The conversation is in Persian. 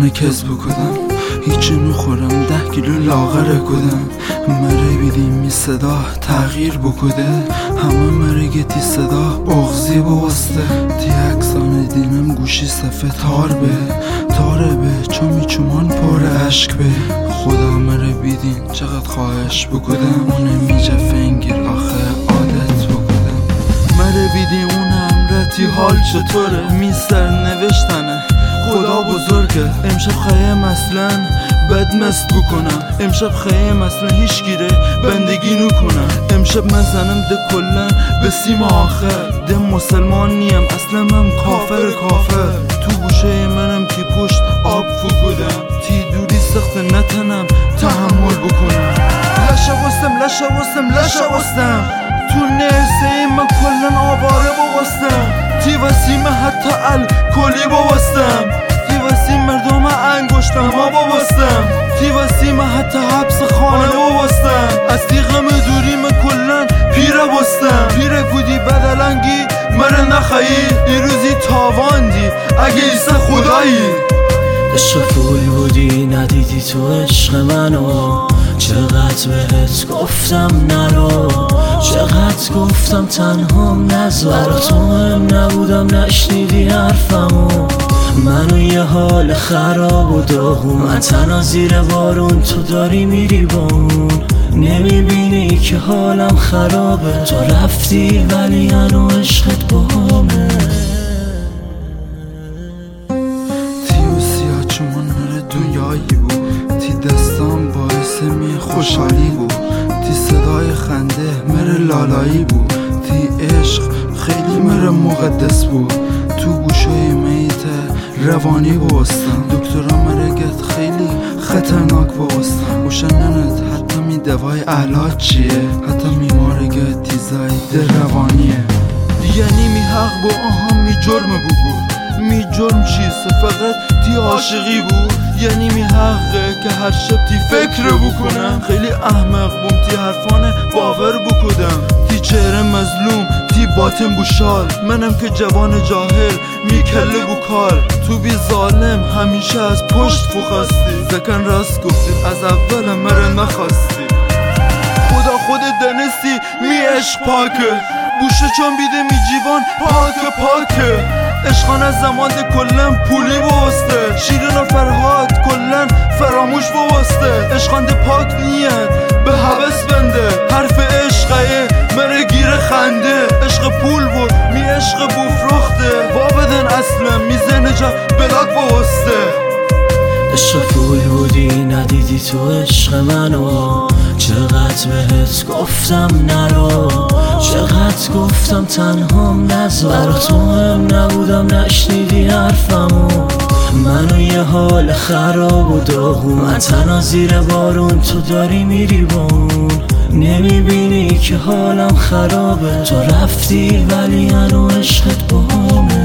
من کسب کدم هیچی میخورم 10 کیلو لاغر کدم مره بیدیم می صدا تغییر بکده همه مره گتی صدا اغزی بواسته تی اکسان دینم گوشی صفه تاره به چون میچومان پر عشق به خدا مره بیدین چقدر خواهش بکدم اونه میجه فنگیر آخه عادت بکدم مره بیدین اونه امرتی حال چطوره میسر نوشتنه خدا بزرگه امشب خیام اصلا بدمست بکنم امشب خیام اصلا هیچ گیره بندگی نکنم امشب مزنم ده کلن به سیم آخر ده مسلمان نیم اصلا من کافر تو گوشه منم تی پشت آب فکودم تی دوری سخت نتنم تحمل بکنم لشه وستم تو نرسه من کلن آواره بوستم تی وسیم حتی الکلی بوستم تی وسیم مردم انگشتم ها بوستم تی وسیم حتی حبس خانه بوستم از تی غم دوری من کلن پیره بستم پیره بودی بدلنگی مره نخایی این روزی تاوان دی اگه ایسا خدایی عشق پول بودی ندیدی تو عشق منو چقدر بهت گفتم نرو چقدر گفتم تنهام نذار تو مهم نبودم نشنیدی حرفمو منو یه حال خراب و داغون من تنها زیر بارون تو داری میری با اون نمیبینی که حالم خرابه تو رفتی ولی هنو عشقت باهامه دنیایی بود تی دستان باعث می خوشحالی بود تی صدای خنده مره لالایی بود تی عشق خیلی مره مقدس بود تو گوشای میت روانی بوستم دکترا مره گت خیلی خطرناک بوستم وشننت حتی می دوای علاج چیه حتی میماره گت تی زاید روانیه یعنی می حق با آها می جرم بگو می جرم چیست فقط تی عاشقی بود یعنی می حقه که هر شب تی فکر بکنم خیلی احمق بوم تی حرفانه باور بکدم تی چهره مظلوم تی باطن بوشال منم که جوان جاهل می کله بو کار تو بی ظالم همیشه از پشت فخستی زکن راست گفتی از اول مره نخواستی خدا خود دنستی می عشق پاکه بوشه چون بیده می جیوان پاکه عشقان از زمان ده کلن پولی بوسته شیرین و فرهاد کلن فراموش بوسته عشقان ده پاک نیت به حوث بنده حرف عشقه مره گیر خنده عشق پول بود می عشق بوفرخته وابدن اصلا میزنه جا بلاک بوسته عشق پول بودی ندیدی تو عشق منو چقدر بهت گفتم نرو چقدر گفتم تنهام نذار تو مهم نبودم نشنیدی حرفمو منو یه حال خراب و داغون من تنها زیر بارون تو داری میری با اون نمیبینی که حالم خرابه تو رفتی ولی هنو عشقت باهامه